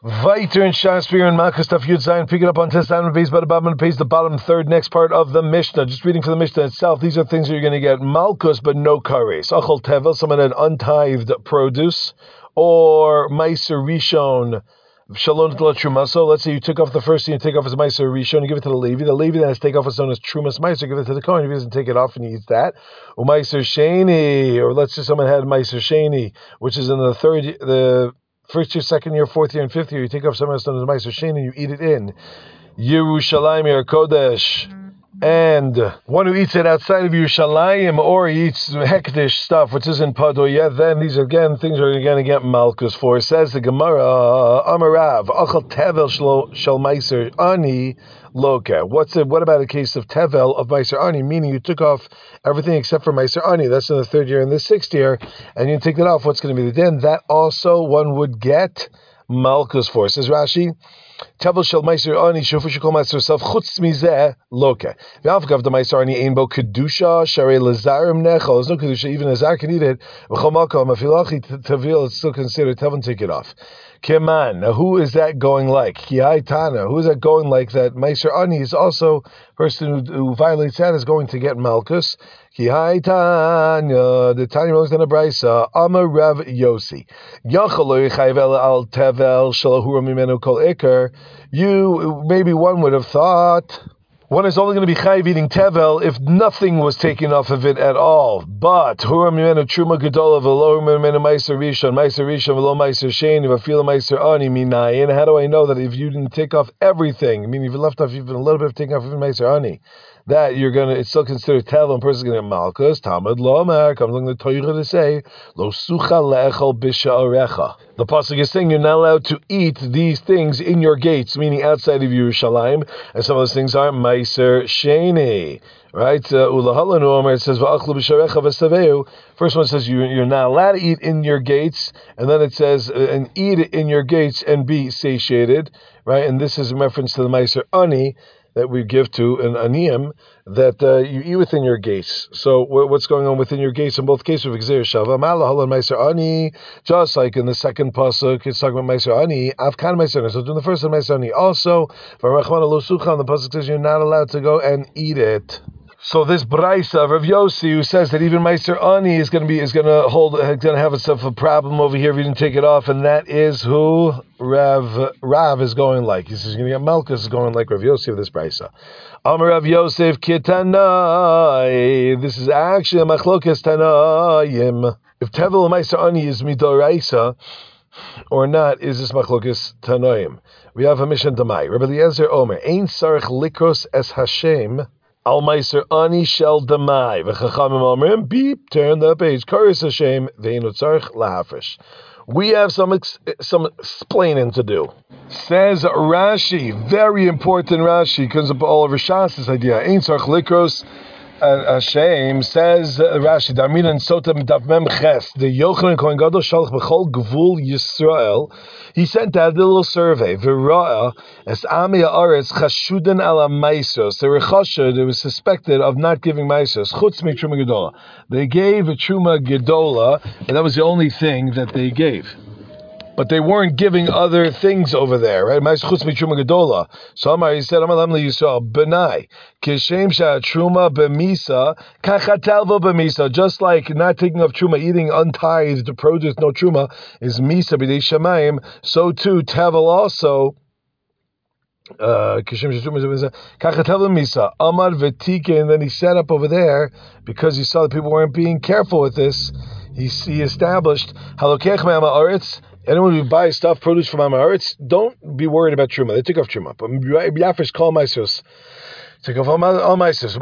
Viter and Shakespeare and Malchus Taf Yud Zayin, pick it up on Tessan base by the bottom and pays the bottom third next part of the Mishnah. Just reading for the Mishnah itself, these are things that you're going to get. Malchus, but no kares. Achol Tevel, someone had untithed produce, or Meiser Rishon, Shalom Truma. So let's say you took off the first thing you take off as Meiser Rishon, you give it to the Levi. The Levi then has to take off what's known as Trumas Meiser, give it to the Kohen. If he doesn't take it off and he eats that, or Meiser Sheni, or let's say someone had Meiser Sheni, which is in the first year, second year, fourth year, and fifth year, you take off someone else known as Meiser Sheni and you eat it in Yerushalayim or Kodesh. And one who eats it outside of Yerushalayim, or he eats hektish stuff, which isn't padoyet, then these are again things we're going to get malchus for. It says the Gemara, Amarav, Achal Tevel Shel Meiser Ani Loka. What about a case of Tevel of Meiser Ani, meaning you took off everything except for Meiser Ani, that's in the third year and the sixth year, and you take that off, what's going to be the din? That also one would get malchus for. Says Rashi, Tevel shel Meiser Ani shufu shekol Meiser self chutz mizeh loke. V'avgav the Meiser Ani ein bo kedusha sharei lezarim nechol. There's no kedusha, even a zar can eat it. V'chol makom afilachi tavil, it's still considered tevel, take it off. Keman, now who is that going like? Kihai Tana, who is that going like that? Meiser Ani is also person who violates that is going to get malchus. Kihai Tanya, the Tanya belongs to the Brisa. Amar Rav Yosi, Yachalo Yichayvel al Tevel Shalahura Mimenu Kol Iker. You maybe one would have thought one is only going to be chayiv eating tevel if nothing was taken off of it at all. But hura mimenu truma gedola v'lo mimenu meiser rishon v'lo meiser sheni v'afila meiser ani minayin. How do I know that if you didn't take off everything, I mean if you left off even a little bit of taking off even meiser ani, that it's still considered tevel and person's going to get malchus? Talmud lo amar, comes along the Torah to say lo sucha le'echol b'sha'arecha. The pasuk is saying you're not allowed to eat these things in your gates, meaning outside of Yerushalayim, and some of those things are meiser sheni, right? Ulahalanu Omer, it says va'achlu b'sharecha v'saveu. First one says you're not allowed to eat in your gates, and then it says and eat it in your gates and be satiated, right? And this is in reference to the meiser ani that we give to an aniyim, that you eat within your gates. So what's going on within your gates in both cases of Gzeir Shava? Malahalan Meiser Ani, just like in the second pasuk, it's talking about Meiser Ani, Avkan Meiser Ani. So doing the first one Meiser Ani. Also, Varachman Lo Sucha, the pasuk says you're not allowed to go and eat it. So this Braisa of Rav Yossi, who says that even Meiser Ani is going to have itself a problem over here if you didn't take it off, and that is who Rav is going like. He says you're going to get malchus is going like Rav Yossi of this Braisa. Amar Rav Yosef Kitanai. This is actually a machlokes Tanayim. If Tevel Meiser Ani is midoraisa or not, is this machlokes Tanayim? We have a mission Damai. Rabbi Eliezer Omer Ein Sarich Likros Es Hashem Al Meiser Ani Shel Damai. V'chachamim Omrim, beep, turn the page. Karis Hashem Ve'enu Tzarich Lahafresh. We have some explaining to do. Says Rashi, very important Rashi, comes up all over Shas, this idea. Ein Tzarich Likros Hashem, says Rashi, Darmina and Sotam Daf Mem Ches, the Yochanan Kohen Gadol Shalach B'chol Gvul Yisrael, he sent out a little survey, V'ra'ah, Es Ami Ha'aretz Chashudan Ala Meisos, they were chashud, they were suspected of not giving Meisos, Chutz Mi Truma Gedola. They gave a Truma Gedola, and that was the only thing that they gave. But they weren't giving other things over there, right? So Amar, he said, Amar Lam Yisrael, Benai, Kishem Sha Truma B'misa, Kachatalvo B'misa, just like not taking off Truma, eating untithed produce, no Truma, is Misa B'dei Shamayim, so too Tevel also, Kishem Sha Truma Kachatalvo B'misa, Amar V'tike, and then he set up over there, because he saw that people weren't being careful with this, he established, Halokech Me'ama Aretz, anyone who buys stuff, produce from Amaretz, don't be worried about Truma. They take off Truma. But Yafish call Meisos. Take off all Meisos.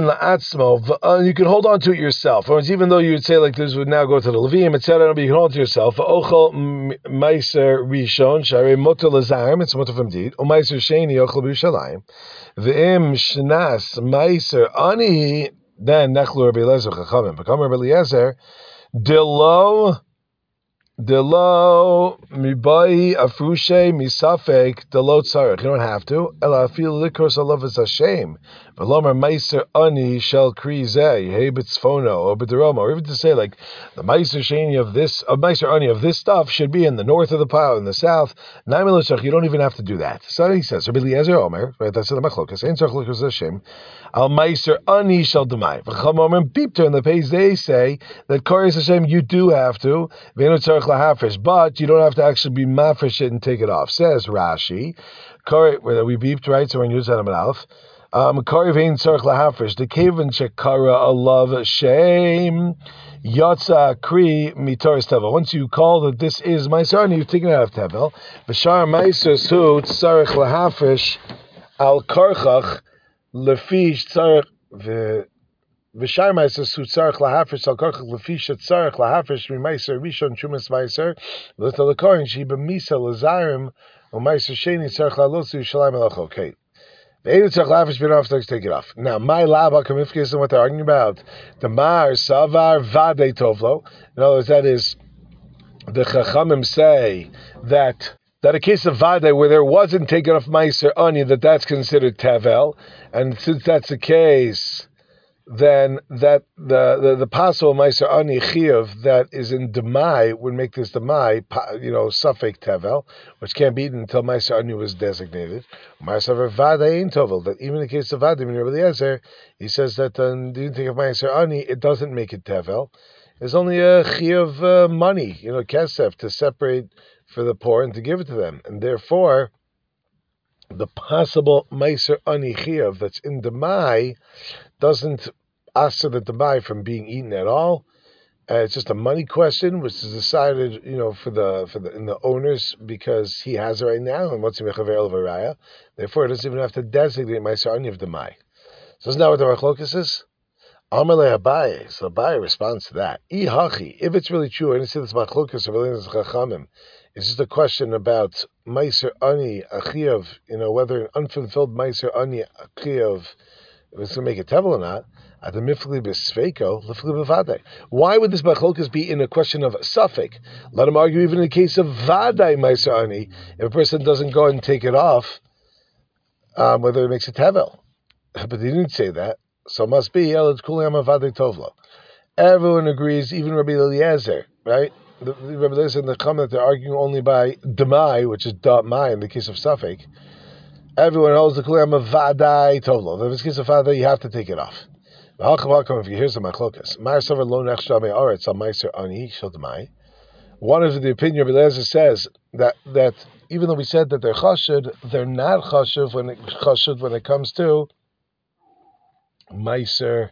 You can hold on to it yourself. Or even though you would say like this would now go to the Levium, etc., but you can hold on to yourself. Ochel Meiser Rishon, Shari Moto Lazarim, it's Moto from Deed. O Meiser Sheni, Ochel B'Yushalayim. V'im Shnas Meiser Ani, then Nechlu Rabbi Eliezer Chachamim. Become Rabbi Eliezer, Dilo Delo mibai afrushe misafek delo tzarech. You don't have to. Ela feel likros alav is a shame. Velomer meiser ani shel krize hey b'tzfono or b'deroma, or even to say like the meiser sheni of this meiser ani of this stuff should be in the north of the pile, in the south. Naimilashach, you don't even have to do that. So he says, Rabbi Eliezer Omer, right? That's the machlokas. Ein tzarech likros Hashem. Al meiser ani shel demai. V'cham omer bipter in the page they say that Koris Hashem you do have to. But you don't have to actually be mafresh it and take it off. Says Rashi, we beeped, right? So we're going to use that in Aleph. Kori vein tzarech lahafresh. The kaven shekara alav shame yatsa kri mitoris tevel. Once you call that this is meiser ani, you've taken it out of tevel. V'shar meiser su tzarech lahafresh al karchach lefish tzarech V'shar meiser su tzarech lahafresh al karchach lefish tzarech lahafresh meiser rishon chumas meiser l'tal korin she b'misa lazarim u'meiser sheni tzarech lalosu yishalayim alacha. Okay, the eight tzarech lahafresh been off, let's take it off. Now my laba kamifkis and what they're arguing about the mar savar vade tovlo. In other words, that is the chachamim say that a case of vade where there wasn't taken off meiser ani, that's considered tavel, and since that's the case, then that the possible meiser ani chiyuv that is in demai would make this demai, suffix tevel, which can't be eaten until meiser ani was designated. Meiser vada ain't tovel. That even in the case of vada, Rabbi Eliezer, he says that do you think of meiser ani, it doesn't make it tevel. There's only a chiyuv money, kesef, to separate for the poor and to give it to them, and therefore the possible meiser ani chiyuv that's in demai doesn't answer the demai from being eaten at all. It's just a money question, which is decided, for the in the owners because he has it right now, and what's in mechaver el varaya. Therefore, it doesn't even have to designate meiser ani of demai. So isn't that what the machlokas is? Amalei Abaye. So Abaye responds to that. Ihachi. If it's really true, and you see this machlokas of Elina's chachamim, it's just a question about meiser ani achiyav. Whether an unfulfilled meiser ani achiyav is going to make a tevel or not. Why would this machlokas be in a question of suffix? Let him argue even in the case of vadai meiser ani, if a person doesn't go and take it off, whether it makes a tevel. But he didn't say that, so it must be vadai tovlo. Everyone agrees, even Rabbi Eliezer, right? Rabbi Eliezer and the comment they're arguing only by demai, which is damai in the case of suffix. Everyone holds the kuliyam of vadai tovlo. If it's a case of vadai, you have to take it off. If you hear some machlokas, one of the opinion of Eliezer says that even though we said that they're chashud, they're not chashuv when it comes to meiser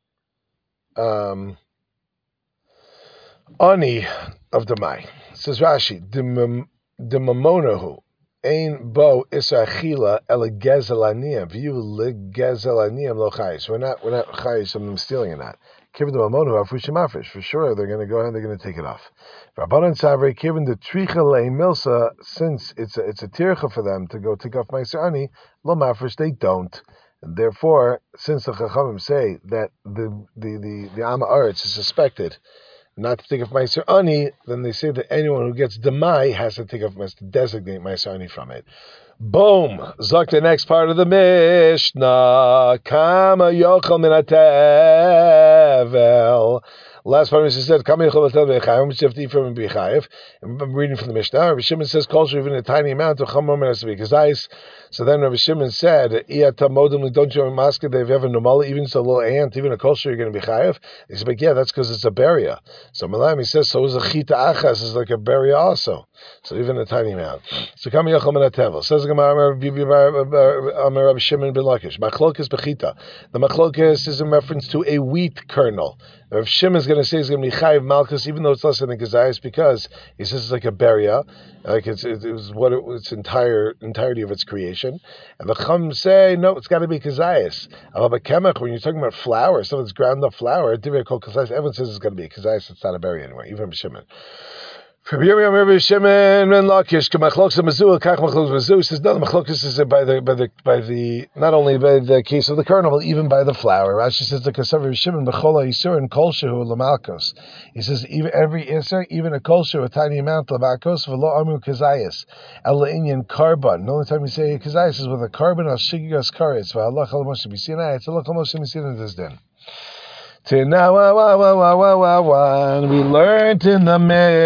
ani of the mai. Says Rashi, the mamonahu. Ein bo isachila ele gezelaniyam. V'yu legezelaniyam lo chayis. We're not chayis from them stealing it. Not. Given the mamonu afrushim afrish. For sure, they're going to go ahead and they're going to take it off. Rabbanan Savrei, given the tricha le'imilsa, since it's a tircha for them to go take off meiser ani, lo mafresh, they don't. And therefore, since the chachamim say that the Amma Aretz is suspected not to take off meiser ani, then they say that anyone who gets demai has to take off to designate meiser ani from it. Boom! Zok the next part of the Mishnah. Kama yochel min hatevel. Last part of Mishnah said, Kama yochel min hatevel, which you have to eat from and be chayiv. I'm reading from the Mishnah. Rabbi Shimon says, kol even a tiny amount of chamor min has. So then Rabbi Shimon said, don't you have a maska that if you have a normal, even so a little ant, even a kosher, you're going to be chayiv? He said, but yeah, that's because it's a beria. So Malam, he says, so is a chita achas, is like a beria also. So even a tiny amount. So Kama yochel min hatevel. Says the Gemara, Rabbi Shimon ben Lakish. Machlokas bechita. The machlokas is in reference to a wheat kernel. Rabbi Shimon is going to say it's going to be chayiv malchus, even though it's less than a gazayis, because he says it's like a beria, like it's its entirety of its creation. And the Chum say no, it's got to be kazayis. When you're talking about flour, stuff that's ground up flour, everyone says it's going to be a kazayis. It's not a beria anyway, even Rabbi Shimon. Rabbi Yirmiyah, Rabbi Shimon, and Lakish, Kamachlokes Mazua, Kach Machlokes Mazua says no, the Machlokes is by the not only by the case of the kernel, but even by the flour. Rashi says the Kasav Rabbi Shimon Bechola Yisur and Kol Shehu Lamalkos. He says even every Isur, even a Kol Shehu, a tiny amount Lamalkos, V'lo Amu Kazayas, Ela Inyan Karban. The only time we say Kazayas is with a carbon of Shigigas Karetz. V'Allah Chal Moshe B'Sinai. It's Allah Chal Moshe B'Sinai this din. And we learned in the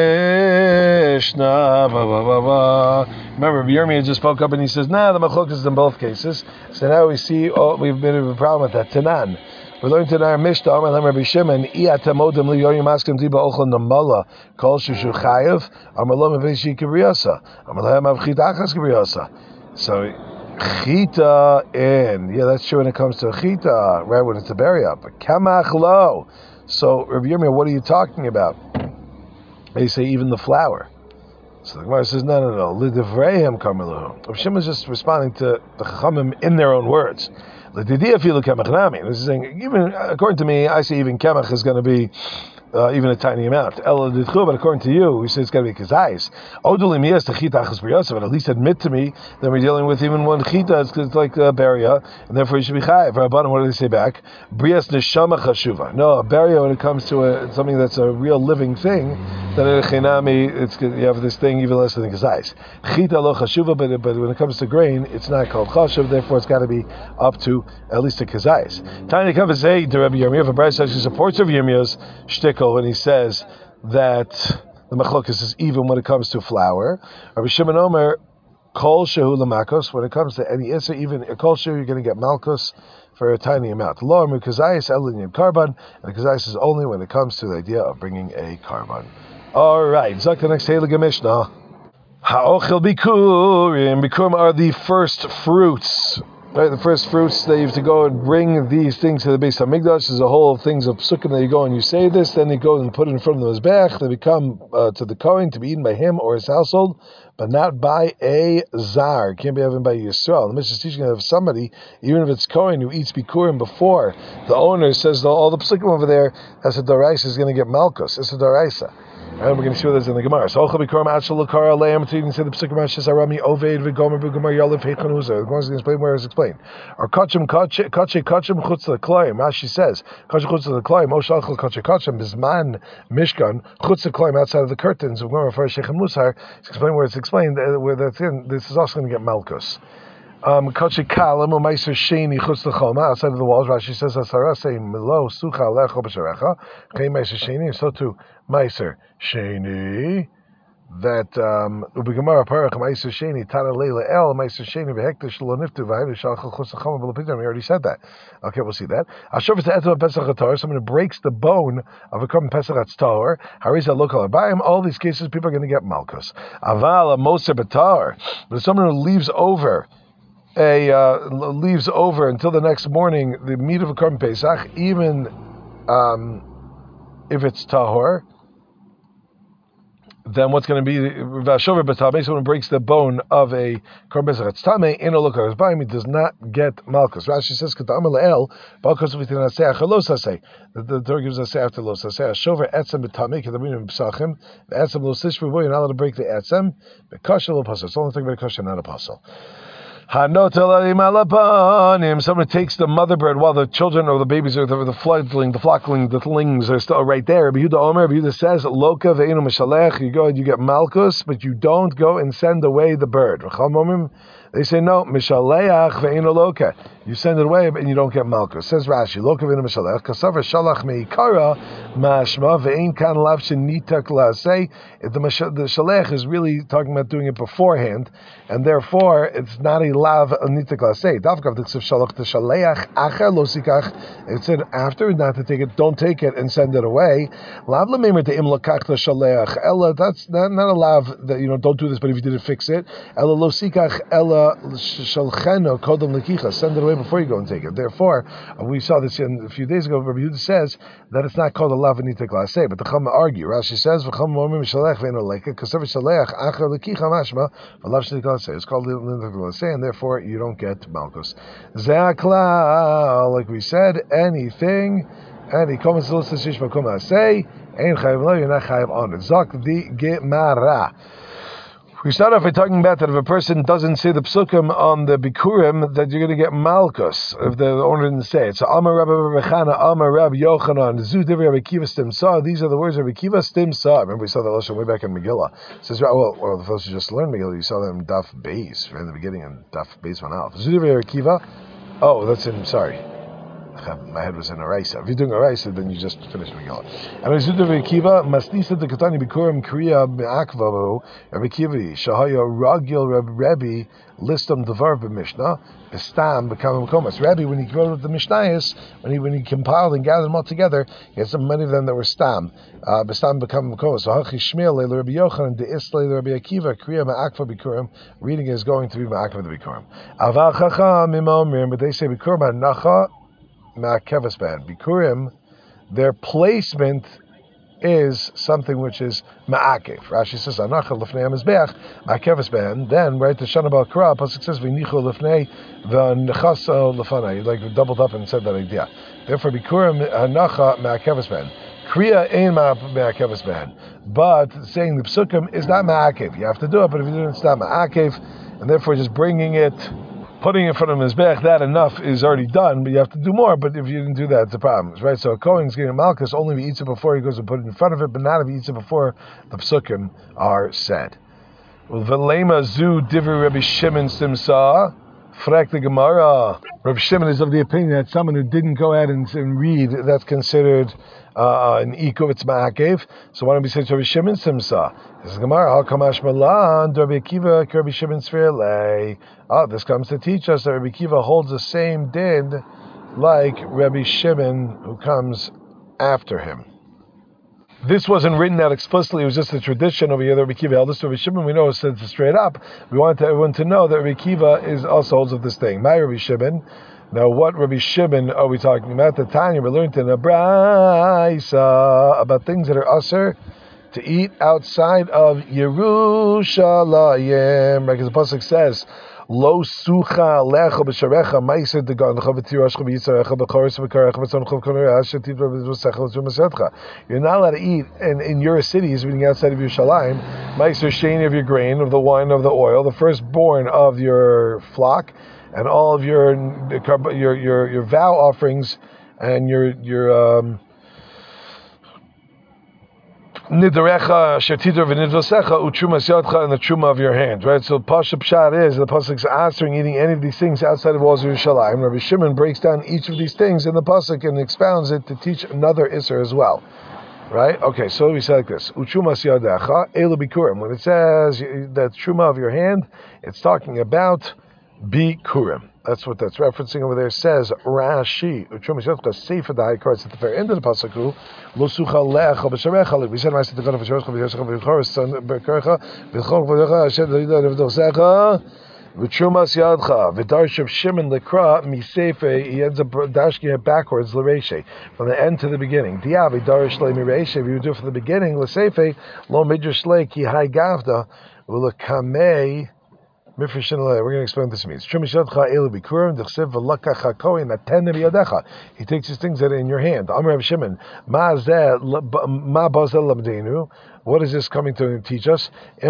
Mishnah. Remember, Yirmiyah just spoke up and he says, the machlokes is in both cases. So now we see, we've been in a problem with that. Tanan. We learned in our Mishnah, Rabbi Shimon, I'atamodim li yoyim askim diba ochel namala, kol shushu chayev, amalom avishi kibriyasa, amalahem avchit achas kibriyasa. So, Chita in. Yeah, that's true when it comes to Chita, right, when it's a beria. But Kamach lo. So, Rabbi Yirmiyah, what are you talking about? They say even the flour. So the Gemara says, no. L'divrayim kamalahu. Rabbi Shimon is just responding to the Chachamim in their own words. L'didiya filu kamach nami. This is saying, even, according to me, I say even kamach is going to be even a tiny amount. But according to you, we say it's got to be kazais. But at least admit to me that we're dealing with even one chita. It's like a beria, and therefore you should be chayiv. Rabbanan, what do they say back? Brias neshama chashuva. No, a beria, when it comes to something that's a real living thing, then in a chinami, you have this thing even less than kazais. Chita lo chashuva, but when it comes to grain, it's not called chashuv. Therefore, it's got to be up to at least a kazais. Tiny comes say to Rabbi Yirmiyah, if a bride actually supports Rabbi Yirmiyah's shtickle when he says that the machlokes is even when it comes to flour. Rabbi Shimon Omer, kol shehu lamakos, when it comes to any issa, even a kol shehu, you're going to get malkos for a tiny amount. Lo amu kazayis elin karban, and the kazayis is only when it comes to the idea of bringing a karban. All right, Zak the next Heilige Mishnah. Ha'ochel bikurim. Bikurim are the first fruits. Right, the first fruits that you have to go and bring these things to the Beis Hamikdash. There's a whole things of psukim that you go and you say this, then you go and put it in front of the Mizbech. They become to the Kohen to be eaten by him or his household, but not by a Zar. It can't be eaten by Yisrael. The Mishnah is teaching that if somebody, even if it's Kohen who eats Bikurim before the owner says all the psukim over there, that's a Daraisa is going to get Malkos. It's a Daraisa. And we're going to see what this is in the Gemara. So, Ochel Bikurim Achal Lakara Leim. So you can say the Psukim Rashis Arami Oved V'Gomer V'Gomer Yalev Heichon Uza. The Gemara is going to explain where it's explained. Or Kachim Kachim Chutz L'Klayim. Rashi says Kachim Chutz L'Klayim. Oshachel Kachim Bisman Mishkan Chutz L'Klayim outside of the curtains. We're going to refer to Shechem Musar. Explain where it's explained. Where that's in. This is also going to get Malkus. Kachi Kalam or Meiser Sheni Chutz L'Choma outside of the walls. Rashi says Asara say Milo Sucha Lecho B'Sharecha. Kei Meiser Sheni. So too Meiser Sheni. That Ubigamara Parach Meiser Sheni Tana Leila El Meiser Sheni V'Hektish Lo Niftu V'Haydu Shalchel Chutz L'Choma B'Lepitam. We already said that. Okay, we'll see that. Asher V'Te'etzah Pesach HaTor. Someone who breaks the bone of a korban Pesach HaTor. Harisa Lokal Abayim. All these cases, people are going to get Malkus. Aval Moser B'Tar. But someone who leaves over until the next morning the meat of a korban Pesach, even if it's tahor, then what's going to be Vashover B'Tamei? Someone breaks the bone of a korban Pesach, it's Tamei. In a local Hasbayim, he does not get Malkus. Rashi says K'Ta'amel Le'el Balkos V'Tin Aseh Chalos Aseh. The Torah gives us after Los Aseh Shover Etzem B'Tamei K'Daminim B'Sachim Etzem Lo Sishvu. You're not allowed to break the Etzem. B'Kosher Lo Pasal. It's only thing about Kosher, not a Pasal. Someone takes the mother bird while the children or the babies or the fledgling, the flocklings are still right there. Yehuda Omer, Yehuda says, Loka ve'enu mishalech. You go and you get Malkus, but you don't go and send away the bird. They say no, Mishaleach ve'enu loka. You send it away, and you don't get Malkus. Says Rashi, Loka ve'enu mishalech. Kasavar shalach meikara mashma ve'en kan lav shenitak la'aseh. The shalech is really talking about doing it beforehand, and therefore it's not a lav nitak la'aseh. Davkav diksiv shalach to shaleach acher losikach. It said after, not to take it. Don't take it and send it away. Lav lememer te im lakach to shaleach. Ella, that's not a lav that don't do this, but if you did it, fix it. Ella losikach ella. Send it away before you go and take it. Therefore, we saw this a few days ago. Rabbi Yehuda says that it's not called a lavanita glase, but the Chama argue. Rashi says it's called lavanita glase, and therefore you don't get malchus. Like we said, anything, any comments say Ein chayiv lo, you're not chayiv on it. Zak di gemara. We start off by talking about that if a person doesn't say the psukim on the bikurim, that you're going to get malchus if the owner didn't say it. So Amar Rabbi Rechana, Amar Rabbi Yochanan, Zu Divrei Rabbi Kiva Stimsa. These are the words of Rabbi Kiva Stimsa. Remember we saw that lesson way back in Megillah. It says, well, the fellows who just learned Megillah, you saw them in Daf Beis, right in the beginning, in Daf Beis 1 Zu Divrei Rabbi Kiva. Oh, that's in, sorry. My head was in Araisa. If you're doing Araisa, then you just finish Megillah. And Zudav Rabbi Kiva, Masnisa the Katani Bikurim Kriya Be'akvavu, Rabbi Kiva, Shahaya Ragil Rebbe, Listam Devar B'Mishnah, Bestam B'Kamim Komas. Rabbi, when he wrote the Mishnayos, when he compiled and gathered them all together, he had so many of them that were Stam, Bestam B'Kamim Komas. So Hachi Shmiel, Leila Rabbi Yochanan, De Isla Rabbi Akiva, Kriya Be'akva Bikurim, reading is going to be Be'akva the Bikurim. Aval Chacham Imomrim, but they say Bikurim Nacha, Ma'akevas ban. Bikurim, their placement is something which is ma'akev. Rashi says, Anacha lefnei hamizbeach, ma'akevas ban. Then, right, the Shana Bal Kra, pasuk says, V'nichu lefnei, v'nechasa lefanai. Like, doubled up and said that idea. Therefore, Bikurim, Anacha, ma'akevas ban. Kriya ain't ma'akevas ban. But saying the psukim is not ma'akev. You have to do it, but if you do it, it's not ma'akev. And therefore, just bringing it, putting it in front of his back, that enough is already done, but you have to do more. But if you didn't do that, it's a problem, right? So a Kohen is getting malchus only if he eats it before he goes to put it in front of it, but not if he eats it before the psukim are said. V'lema zu divri Rabbi Shimon simsa, frek the Gemara. Rabbi Shimon is of the opinion that someone who didn't go ahead and read, that's considered an ikuv, it's ma'akev. So why don't we say to Rabbi Shimon simsa? This is Gemara. Al kamash malan, Rabbi Akiva, Rabbi Shimon sfirlei. Oh, this comes to teach us that Rabbi Akiva holds the same din like Rabbi Shimon who comes after him. This wasn't written out explicitly, it was just a tradition over here that Rabbi Akiva held this to Rabbi Shimon. We know it says straight up. We want everyone to know that Rabbi Akiva is also holds of this thing. My Rabbi Shimon. Now, what Rabbi Shimon are we talking about? The Tanya, we learned in a Braisa about things that are usher to eat outside of Yerushalayim. Right, because the pasuk says, Lo sucha lecha b'sharecha ma'ised degancha v'tirashcha v'yitzarecha b'choris v'karecha v'tzoncha v'konerecha shetivra v'zv'secha v'zv'mesetcha. You're not allowed to eat in your cities, meaning outside of Yerushalayim, ma'ised sheni of your grain, of the wine, of the oil, the firstborn of your flock, and all of your vow offerings and your nidarecha shetidor v'nidvasecha u'trumas yadcha, and the truma of your hand, right? So pasha pshat is the pasuk's answering eating any of these things outside of walls of Yerushalayim. Rabbi Shimon breaks down each of these things in the pasuk and expounds it to teach another isser as well, right? Okay, so we say like this: u'trumas yadecha elu bikurim. When it says that truma of your hand, it's talking about bikurim. That's what that's referencing over there. Says Rashi, Uchumas Yotka Sefer the high cards at the very end of the pasuk. Lo sucha lecha b'sharecha. We said Ma'aseh Tekana v'sharecha v'yoshecha v'yichoros son b'kercha v'chok v'yocha Hashem v'yidah v'dosecha v'chumas yadcha v'darsh of Shimon lekra misefe. He ends up dashking it backwards l'reishe from the end to the beginning. Dia v'darsh le mireishe. If you do it from the beginning l'sefe lo midrash le ki high gavda v'lekamei. We're going to explain what this means. He takes his things that are in your hand. What is this coming to teach us?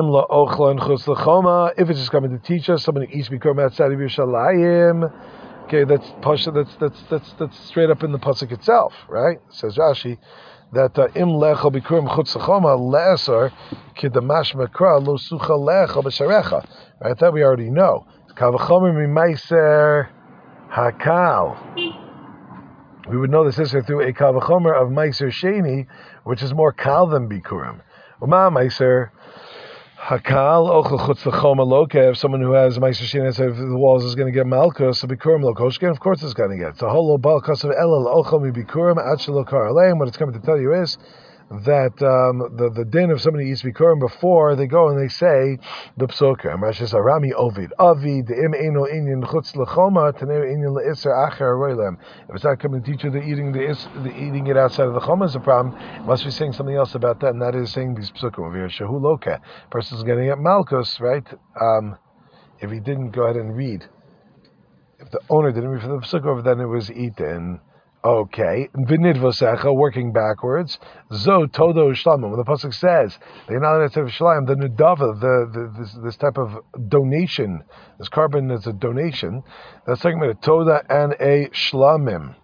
If it's just coming to teach us, someone who eats bikurim outside of Yerushalayim. Okay, that's straight up in the pasuk itself, right? Says Rashi that im lecha bikurim chutz l'choma le'esar kidamash makra lo sucha lecha b'sharecha. Right, that we already know. Kavachomer mimaiser hakal. We would know this is through a kavachomer of maiser sheni, which is more kal than bikurim. Uma maiser hakal ochel chutz l'choma lokev. Someone who has maiser sheni outside of the walls is going to get malchus. So bikurim lokoshken, of course, it's going to get. So holo bal kasav elal ochel mi bikurim achelo karaleim. What it's coming to tell you is that the din of somebody eats bikurim before they go and they say the psukim. Rashi says Arami Ovid Avi the im eno inyan chutz lechoma tanei inyan leiser acher roilem. If it's not coming to teach you that eating eating it outside of the choma is a problem, it must be saying something else about that, and that is saying these psukim over here. Shehu loka, person's getting at malchus, right? If he didn't go ahead and read, if the owner didn't read for the psukim over, then it was eaten. Okay, v'nidvosecha, working backwards. Zo todo shlamim. When the pasuk says they're not allowed to have shlamim, the nidava, this type of donation, this carbon is a donation. That's talking about a toda and a shlamim.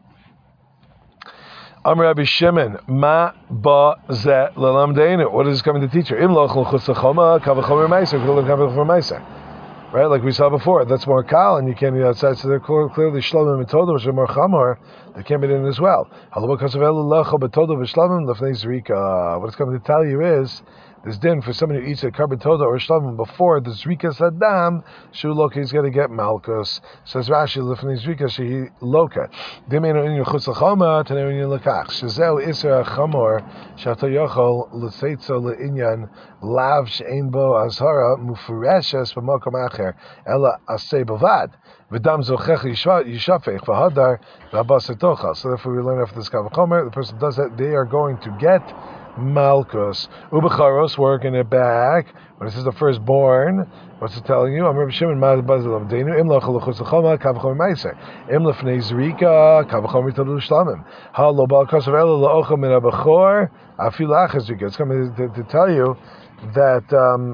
Amar Rabbi Shimon, ma ba ze lelamdeinu. What is this coming to teach her? Im lochel chutzachoma kavachomer meiser kavachomer kavachomer meiser. Right, like we saw before, that's more kal, and you can't eat outside. So they're clearly shlomim and toda, which are more chamor. They can't be in as well. What it's coming to tell you is this din for somebody who eats a carbon toda or shlamim before the zrika sadam, shu loka, he's going to get malchus. Says Rashi, lifnei zrika shehi loka. Dimeinu in your chutz l'choma, tanei in your lekach. Shezeu iser chamor shato yochol l'seitzo le'inyan lav she'ein bo azhara mufureshes b'makom acher ela asay bavad. V'dam zochech yishafech v'hadar v'abas etochal. So therefore we learn after this kavachomer, the person does that, they are going to get malchus. Ubecharos, working it back. When it says the firstborn, what's it telling you? I'm Rabbi Shimon, Ma'ad Bazil Avdeinu, Im Lachal L'chutz L'choma, Kavachomer Meiser. Im Lefnei Zrika, Kavachomer Tadu Shlamim. Ha'lo Bal Kosav Ela La'ocha Min HaBechor, Afil Achaz Zrika. It's coming to tell you that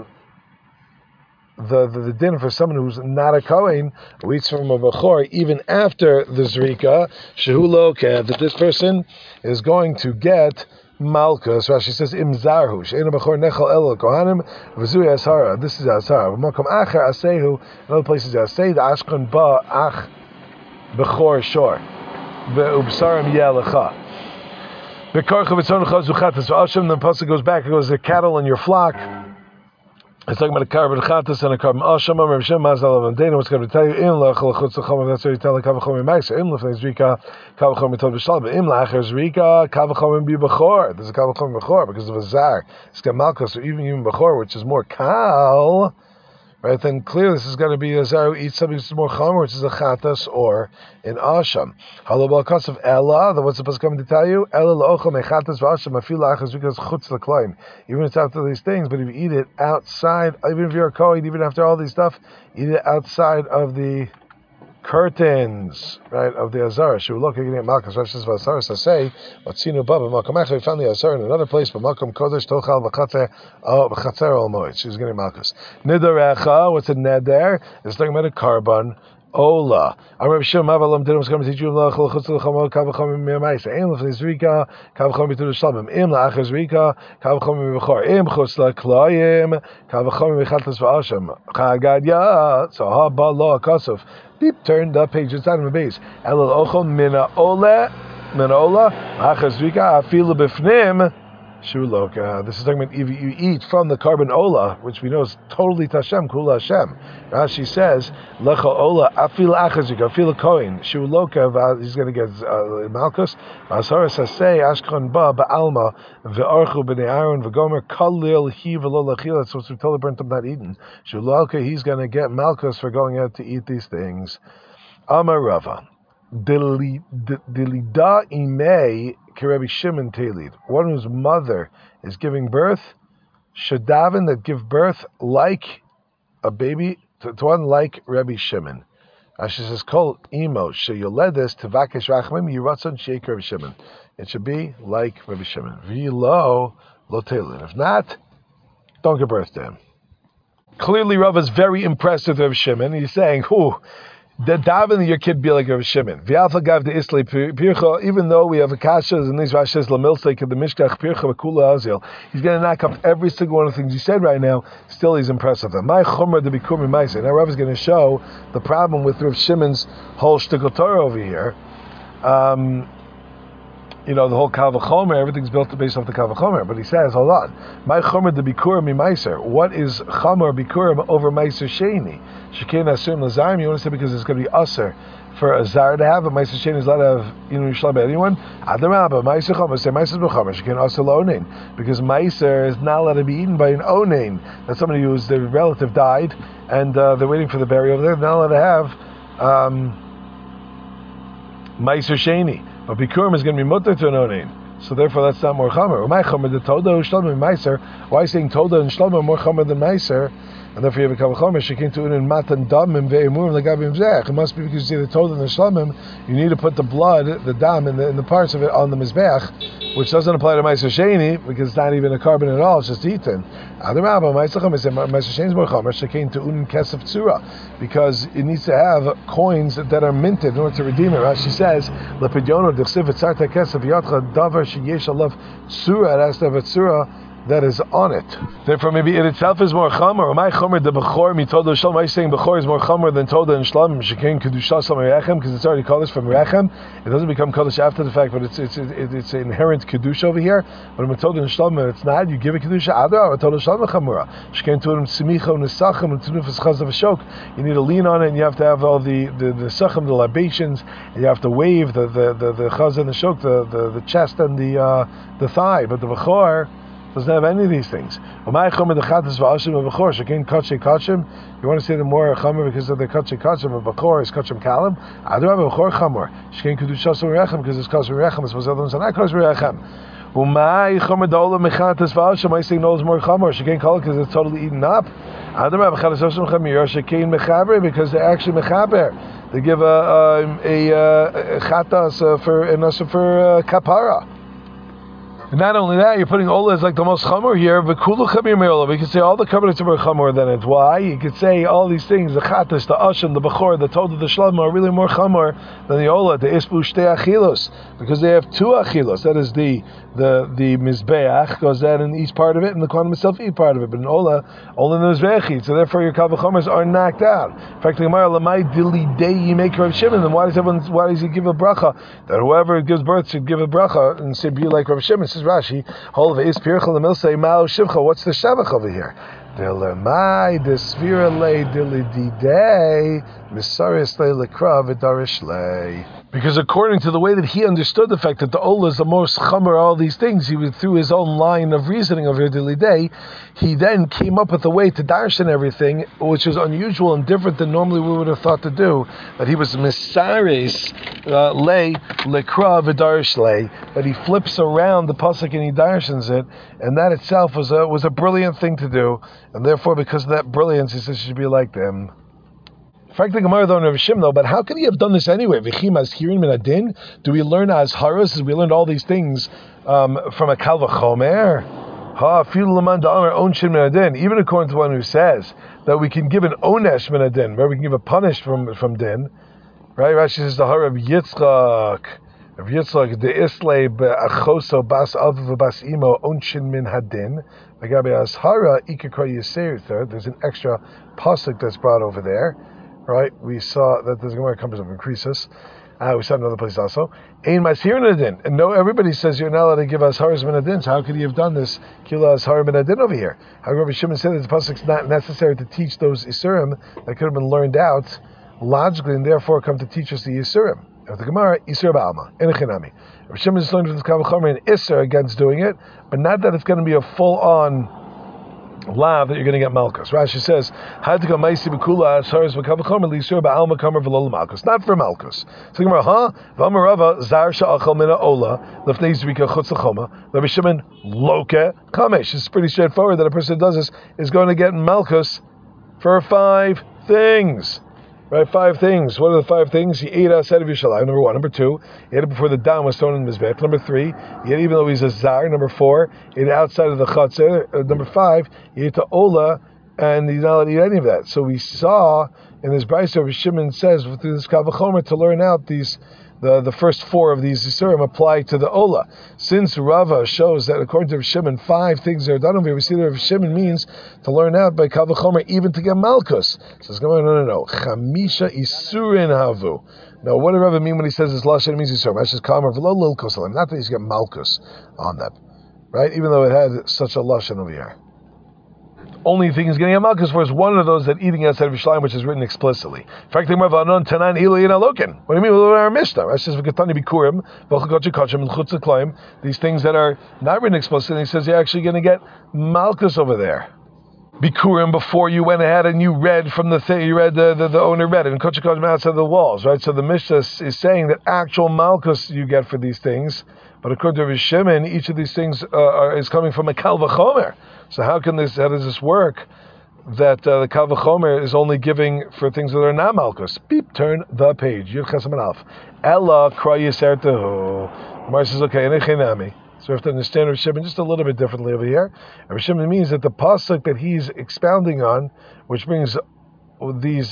the din for someone who's not a Kohen, who eats from a Bechor, even after the Zrika, Shehu Lokev, that this person is going to get malchus. Rashi says im zarhu she'ena bechor nechal el kohanim v'zui ashara. This is ashara. V'makom acher asehu. Another place is aseh. The ashkon ba ach bechor shor ve'ubsarim yelecha. Bekarcha v'tzoncha zuchatas v'ashem. The pasuk goes back. It goes the cattle in your flock. It's talking about a carbon chatas and a carbon asham. Rabbi Shimon Mazal Avandena. What's going to tell you? In lachal chutz l'chomer. That's what you tell the kavachomer meiser. In lefnei zrika kavachomer tod b'shlam. In lacher zrika kavachomer b'bechor. There's a kavachomer b'bechor because of a zar. It's got malchus, or even b'chor, which is more kal. Right, then clearly this is going to be a zar who eats something that's more chomer, which is a chatas or an asham. Halobal kasav ella. Then what's the pasuk coming to tell you? Ella la'ochel mechatas v'asham afil la'achas because chutz l'kloim. Even if it's after these things, but if you eat it outside, even if you're a kohen, even after all these stuff, eat it outside of the curtains, right, of the azara. She will look again at malchus. Rashi says v'azara say watzinu baba malcham achar. We found the azara in another place, but malcham kodesh tochal v'chatzer al moed. She's getting malchus. Nidarecha. What's a neder? It's talking about a carbon. Ola. I'm Rabbi Shimon Mavalam didn't was coming to teach you lachal chutz l'chama kavachomer mi'amaisa. Im lefnei zrika kavachomer b'tul shlamim. Im la'achar zrika kavachomer b'bechor. Im chutz l'kloim kavachomer b'chatas v'asham. Chagadya. So ha ba lo akasuf. Beep, turn the page inside of the base. Elul ochel mina ola achar zrika afilu b'fnim. Shuloka. This is talking about if you eat from the carbon ola, which we know is totally Tashem, Kula Hashem. Rashi says, Lecha ola, afil achazika, afil koin, Shuloka, he's going to get malchus. Asara sasei, ashkon ba, ba'alma, ve'archu b'nei Aaron, ve'gomer, kalil, he, ve'lo lachil. That's what we told the burnt up not eaten. Shuloka, he's going to get malchus for going out to eat these things. Amar Rava. Dilida imei Rabbi Shimon Talid. One whose mother is giving birth, shadavin that give birth like a baby to one like Rabbi Shimon. She says, "Kol imo sheyoledes tevakesh rachmim yiratzon sheik Rabbi Shimon." It should be like Rabbi Shimon. V'lo lo Talid. If not, don't give birth to him. Clearly, Rav is very impressed with Rabbi Shimon. He's saying, "Who?" The daven your kid be like Rav Shimon. Even though we have a kasha and these Rashes lamilsek the mishkach pircha v'kula azil, he's going to knock up every single one of the things he said right now. Still, he's impressed with them. My chomer the bikur mimaisa. Now Rav is going to show the problem with Rav Shimon's whole shtickle Torah over here. The whole kavachomer, everything's built based off the kavachomer. But he says, hold on, my chomer the bikur mimaiser. What is chomer bikur over meiser sheni? Shekein asur lazarim. You want to say because it's going to be usher for a zar to have, but meiser sheni is allowed to have yishlam by anyone. Adarabba meiser chomer say meiser b'chomer shekein asur laonein because meiser is not allowed to be eaten by an onein. That's somebody whose their relative died and they're waiting for the burial over there. They're not allowed to have meiser sheni. But Bikurim is going to be mutter to an onein. So therefore, that's not more chamer. Umay chamer the toda u'shlomo meiser. Why is saying toda and shlomo more chamer than meiser? And therefore, you have a kavach chomer. She came to in matan damim ve'emurim legabim zech. It must be because you see the toda and the shlomim. You need to put the blood, the dam, and the parts of it on the mizbeach, which doesn't apply to meiser sheni because it's not even a carbon at all. It's just eaten. Other rabba meiser chamer said meiser sheni is more chamer. She came to un kesef tzura because it needs to have coins that are minted in order to redeem it. Rashi says lepidyono dechsiv etzarta kesef yatcha davar sheyesh alav tzura. It has to have a tzura that is on it. Therefore, maybe it itself is more chamer. Or my chamer the bechor mitoda shalom. Am I saying bechor is more chamer than toda and shlam? Shekein kedusha shalom rechem because it's already kodesh from rechem. It doesn't become kodesh after the fact, but it's inherent kedusha over here. But in toda and shlam, it's not. You give it kedusha adra or toda shalom chamura. Shekein to simicha u'nesachim and tunufas chazav shok. You need to lean on it, and you have to have all the sachim, the libations, and you have to wave the chaz and the shok, the chest and the thigh. But the bechor doesn't have any of these things. You want to see the more chamer because of the kachim kachim, but bechor is kachim kalim. I don't have a bechor chamer. Shekein kedusha rechem because it's kachim rechem. It's supposed to be not kachim rechem. Umay chamer daolam mechatas v'ashim. I say no, it's more chamer. Shekein kalim because it's totally eaten up. I don't have mechatas v'ashim chamir. Shekein mechaber because they actually mechaber. They give a chatas for kapara. And not only that, you're putting Ola as like the most chamor here, but Kulu Chamir Me'ola. We could say all the covenants are more chamor than it. Why? You could say all these things, the Chatas, the Asham, the Bechor, the Toda, the Shlam are really more chamor than the Ola, the Isbu Shtei Achilos. Because they have two Achilos. That is the Mizbeach, goes that in each part of it, and the Kohen himself eat part of it. But in Ola, only the Mizbeach eat. So therefore your Kavach Chomers are knocked out. In fact, the Gemara, Lamai Dili Dei Yimek Rav Shimon, then why does he give a bracha? That whoever gives birth should give a bracha and say, be like Rav Shimon. Says Rashi, what's the shavach over here? Dilemai desvira le dilididei misaris le lekrav edarish le. Because according to the way that he understood the fact that the Ola is the most chamer, all these things, he through his own line of reasoning of Yerdilidei, he then came up with a way to darshan everything, which is unusual and different than normally we would have thought to do. That he was misaris le lekra v'darish le, that he flips around the pasuk and he darshans it, and that itself was a brilliant thing to do, and therefore because of that brilliance, he says you should be like them. Frankly, Gemara don't have Shim though, but how could he have done this anyway? V'chim as hirin min adin? Do we learn as haras? We learned all these things from a kal v'chomer. Ha fil leman da'amar onshin min adin. Even according to one who says that we can give an onesh min adin, where we can give a punish from din. Right? Rashi says the har of Yitzchak. Of Yitzchak the islay be'achoso bas aviv bas imo onshin min hadin. Agabe as hara ikakra yisir. There's an extra pasuk that's brought over there. Right, we saw that there's Gemara comes up in Krisus. We saw another place also. Ein masir minadin, and no, everybody says you're not allowed to give us haras minadin. So how could he have done this? Kila as har minadin over here. How could Rabbi Shimon say that the pasuk's not necessary to teach those isurim that could have been learned out logically, and therefore come to teach us the isurim? Of the Gemara, isur ba'alma in a chinami. Rabbi Shimon is learning from the Kavachomer and isur against doing it, but not that it's going to be a full-on lav that you're going to get malchus. Rashi says, "Had to go maisi bekula as far as v'kavachomer lisur ba'alma kamer v'lo malchus." Not for malchus. So Gemara, v'amarava zar sha'achal mina ola lefnei zrika chutz l'choma. Rabbi Shimon loke kamesh. It's pretty straightforward that a person who does this is going to get malchus for 5 things. Right, 5 things. What are the 5 things? He ate outside of Yerushalayim, number 1. Number 2, he ate it before the dam was thrown in the mizbech. Number 3, he ate even though he's a zar. Number 4, he ate outside of the chatzir. Number 5, he ate the ola, and he's not allowed to eat any of that. So we saw in this brayso, Rav Shimon says through this kavachomer to learn out these. The first 4 of these Yisurim apply to the Ola. Since Rava shows that according to Rav Shimon, 5 things are done over here, we see that Rav Shimon means to learn out by Kavachomer even to get Malkus. Says, no. Chamisha Isurin Havu. Now, what does Rava mean when he says this Lashon? It means Yisurim. That's just Kamer V'lo Lilkosalim. Not that he's get Malkus on them. Right? Even though it had such a Lashon over here. Only thing he's getting a malchus for is one of those that eating outside of Yerushalayim, which is written explicitly. In fact, what do you mean with our Mishnah? It says these things that are not written explicitly. He says you're actually going to get malchus over there. Bikurim before you went ahead and you read from the thing, you read the owner read it, and Kochikot outside the walls, right? So the Mishnah is saying that actual malchus you get for these things, But according to Rav Shimon, each of these things is coming from a Kal V'chomer. So how does this work? That the Kal V'chomer is only giving for things that are not Malkus. Beep, turn the page. Yud Ches Amud Aleph. Ella Kra Yiser Tehu. Gemara says, okay, Enechinami. So we have to understand Rav Shimon just a little bit differently over here. Rav Shimon means that the pasuk that he's expounding on, which brings these,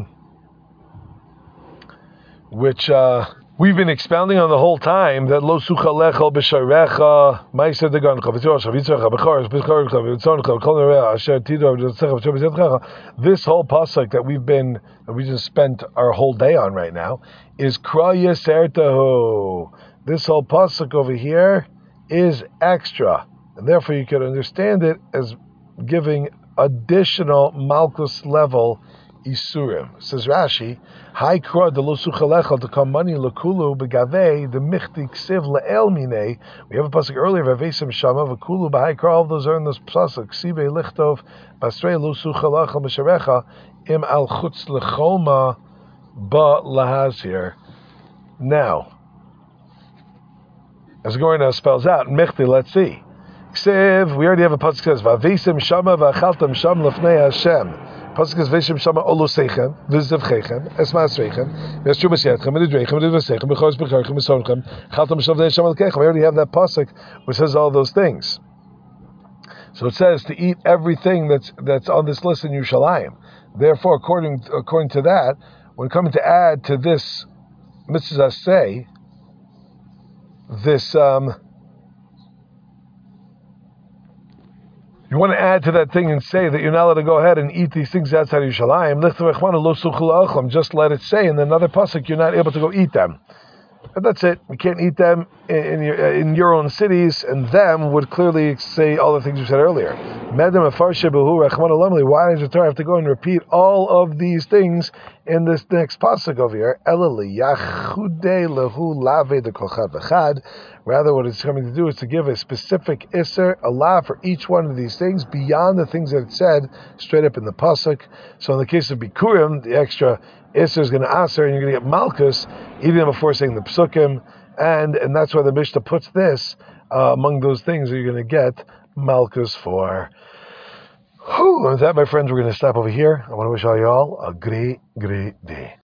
we've been expounding on the whole time, that lo sucha lechel b'sharecha ma'aser degancha v'tzorcha v'tzorcha b'choros b'choros v'tzorcha kol nereah asher tidor v'tzecha v'tzorcha. This whole pasuk that we just spent our whole day on right now is kra yeser tehu. This whole pasuk over here is extra, and therefore you can understand it as giving additional malchus level isurim. Says Rashi, Hai kra de lo sucha lechel to come money lekulu begavei the michti ksiv le'el minei. We have a pasuk earlier v'vesim shama v'kulu b'hai kra. All those are in this pasuk. Ksivei lichtov basrei lo sucha lechel b'sharecha im al chutz lechoma ba lahazir. Now, as the Gemara now spells out, Mechti, let's see. Ksiv, we already have a pasuk that says, Vavesim shama v'achaltam sham lefnei Hashem. Pasuk says, Vavesim shama olu seichem, v'zevchechem, esma esreichem, v'yashum esyetchem, v'nidreichem, v'nidvesechem, v'chos b'charchem, v'sonechem, chaltam sham v'nei sham l'kechem. We already have that pasuk which says all those things. So it says to eat everything that's on this list in Yerushalayim. Therefore, according to that, when coming to add to this mitzvah say, this you want to add to that thing and say that you're not allowed to go ahead and eat these things outside of Yerushalayim. Just let it say in another pasuk you're not able to go eat them. And that's it. You can't eat them in your own cities, and them would clearly say all the things you said earlier. Why does the Torah have to go and repeat all of these things in this next pasuk over here? Rather, what it's coming to do is to give a specific iser, a law for each one of these things beyond the things that it said straight up in the pasuk. So in the case of Bikurim, the extra iser is going to aser, and you're going to get malchus, eating them before saying the psukim, and that's why the Mishnah puts this among those things that you're going to get malchus for. With that, my friends, we're going to stop over here. I want to wish all y'all a great, great day.